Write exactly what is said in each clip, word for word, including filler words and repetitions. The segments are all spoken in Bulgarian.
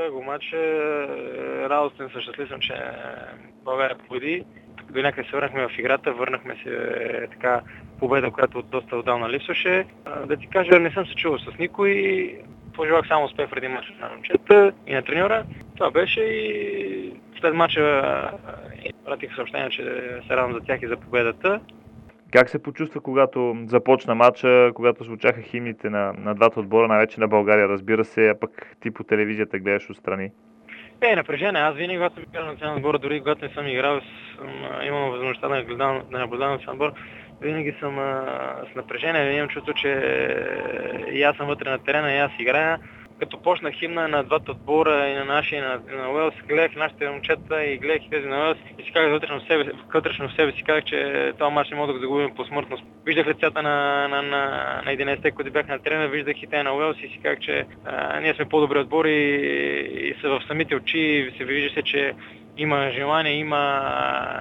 гледах го матча, радостен съм, щастлив съм, че България победи. До някъде се върнахме в играта, върнахме се е, така победа, която доста отдавна липсваше. Да ти кажа, не съм се чувал с никой. Пожелах само успех преди мача на момчета и на треньора. Това беше и след мача пратих съобщение, че се радвам за тях и за победата. Как се почувства, когато започна матча, когато звучаха химните на, на двата отбора, най-вече на България, разбира се, а пък ти по телевизията гледаш отстрани? Е, напрежение. Аз винаги, когато съм играл на национален отбор, дори когато не съм играл, съм имал възможността да наблюдавам да наблюдавам национален отбор, винаги съм а, с напрежение. Имам чувство, че и аз съм вътре на терена, и аз играя. Като почнах химна на двата отбора, и на нашия, и на, и на Уелс, гледах нашите момчета и гледах и тези на Уелс и си казах вътрешно в себе, вътрешно в себе си, казах, че този мач не мога да го загубим по смъртност. Виждах лицата на, на, на, на единайсетте, които бяха на терена, виждах и те на Уелс и си казах, че а, ние сме по-добри отбори и, и са в самите очи, се вижда се, че има желание, има,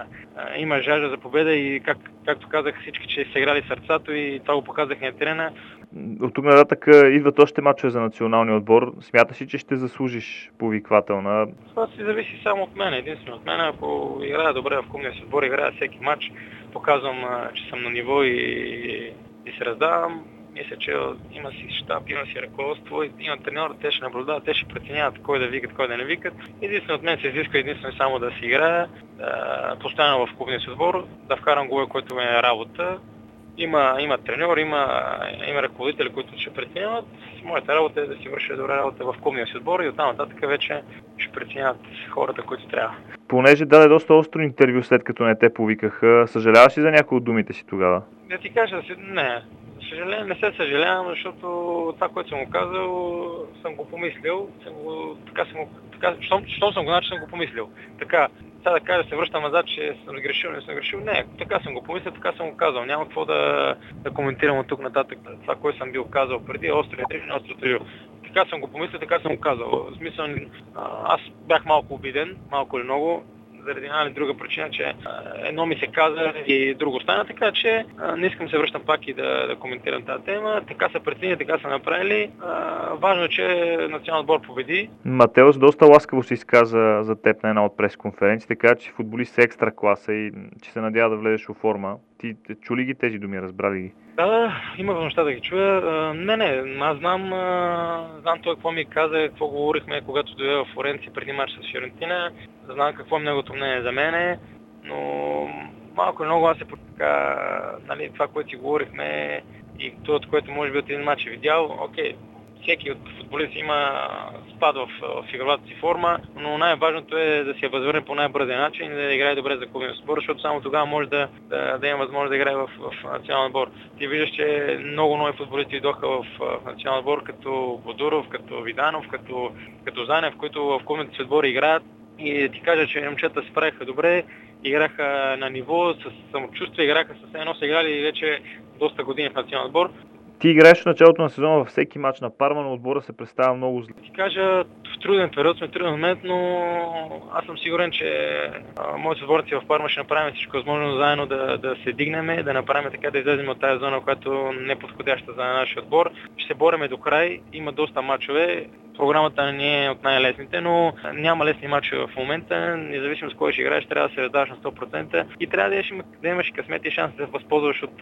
има жажда за победа и как, както казах всички, че са играли сърцато и това го показах на терена. От тук нататък идват още мачове за националния отбор. Смяташ ли, че ще заслужиш повиквателна? Това си зависи само от мен, единствено от мен. Ако играя добре в клубния си отбор, играя всеки матч, показвам, че съм на ниво и, и се раздавам. Мисля, че има си щаб, има си ръководство, има треньор, те ще наблюдават, те ще преценяват кой да викат, кой да не викат. Единствено от мен се изисква единствено само да си играя, да постоянно в клубния си отбор, да вкарам голове, който ми е работа. Има, има треньор, има, има ръководители, които ще преценяват. Моята работа е да си върша добра работа в клубния си отбор и оттам нататък вече ще преценяват хората, които трябва. Понеже даде доста остро интервю след като не те повикаха, съжаляваш ли за някои от думите си тогава? Да ти кажа, не. Съжалявам, не се съжалявам, защото това, което съм го казал, съм го помислил. Съм го, така съм го, така, щом, щом съм го начин, съм го помислил. Така, сега да кажа, да се връщам назад, че съм грешил, не съм грешил. Не, така съм го помислил, така съм го казал. Няма какво да, да коментирам от тук нататък. Това, което съм бил казал преди, остро интервю, не остро интервю. Така съм го помислил, така съм го казал. В смисъл, аз бях малко обиден, малко или много, заради една или друга причина, че едно ми се каза и друго стана, така че не искам да се връщам пак и да, да коментирам тази тема. Така са преценили, така са направили. Важно е, че националният отбор победи. Матеос доста ласкаво се изказа за теб на една от пресконференциите, така че футболист с екстра класа и че се надява да влезеш в форма. Ти чули ги тези думи, разбрали ги? Да, да, има възможността да ги чуя. Не, не, аз знам, знам той какво ми каза, какво говорихме, когато дойде в Флоренция преди мач с Фиорентина. Знам какво е неговото мнение за мене, но малко много аз се така, нали, това, което си говорихме и това, от което може би от един мач е видял, окей, всеки от футболисти има спад в, в игровата си форма, но най-важното е да се я възвърне по най-бързия начин и да играе добре за клубния отбор, защото само тогава може да, да, да има възможност да играе в, в национален отбор. Ти виждаш, че много нови футболисти дойдоха в, в национален отбор, като Бодуров, като Виданов, като, като Занев, които в клубните си отбори играят. И ти кажа, че момчета се справиха добре, играха на ниво, с самочувствие, играха с едно, са играли вече доста години в национален отбор. Ти играеш в началото на сезона във всеки мач на Парма, но отбора се представя много зле. Ти кажа, в труден период сме, труден момент, но аз съм сигурен, че моите отборници в Парма ще направим всичко възможно заедно да, да се дигнем, да направим така да излезем от тази зона, която не е подходяща за нашия отбор. Ще се бореме до край, има доста мачове. Програмата не е от най-лесните, но няма лесни мачове в момента. Независимо с кой ще играеш, трябва да се раздаваш на сто процента и трябва да имаш, да имаш късмет и шанс да се възползваш от,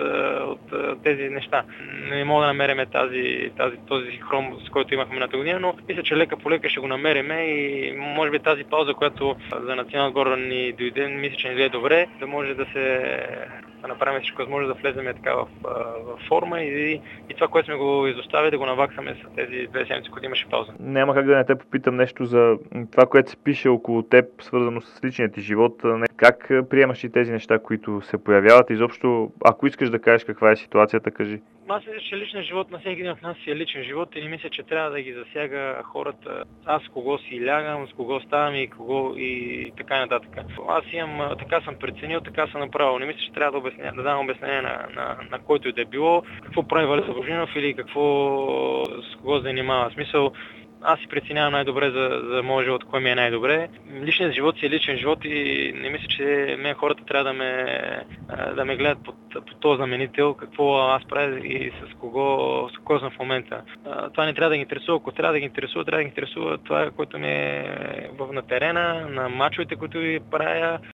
от тези неща. Не мога да намерим тази, тази, този хром, с който имахме миналата година, но мисля, че лека по лека ще го намерим и може би тази пауза, която за национален отбор ни дойде, мисля, че ни дойде добре, да може да се да направим всичко възможно да влезем така в, в форма и, и това, което сме го изоставили, да го наваксаме с тези две седмици, които имаше пауза. Няма как да не те попитам нещо за това, което се пише около теб, свързано с личният ти живот. Как приемаш и тези неща, които се появяват? Изобщо, ако искаш да кажеш каква е ситуацията, кажи. Аз мисля, че личният живот на всеки един от нас си е личен живот и не мисля, че трябва да ги засяга хората. Аз с кого си лягам, с кого ставам и кого и така нататък. Аз имам, така съм преценил, така съм направил. Не мисля, че трябва да, обясня, да дам обяснение на, на, на който и да е било, какво прави Валерий Божинов или какво с кого занимава. В смисъл, аз си преценявам най-добре за, за моят живот, кой ми е най-добре. Личният живот си е личен живот и не мисля, че мен хората трябва да ме, да ме гледат под, под този знаменител, какво аз правя и с кого, с кого съм в момента. Това не трябва да ги интересува. Ако трябва да ги интересува, трябва да ги интересува това, което ми е на терена, на мачовете, които ви правя,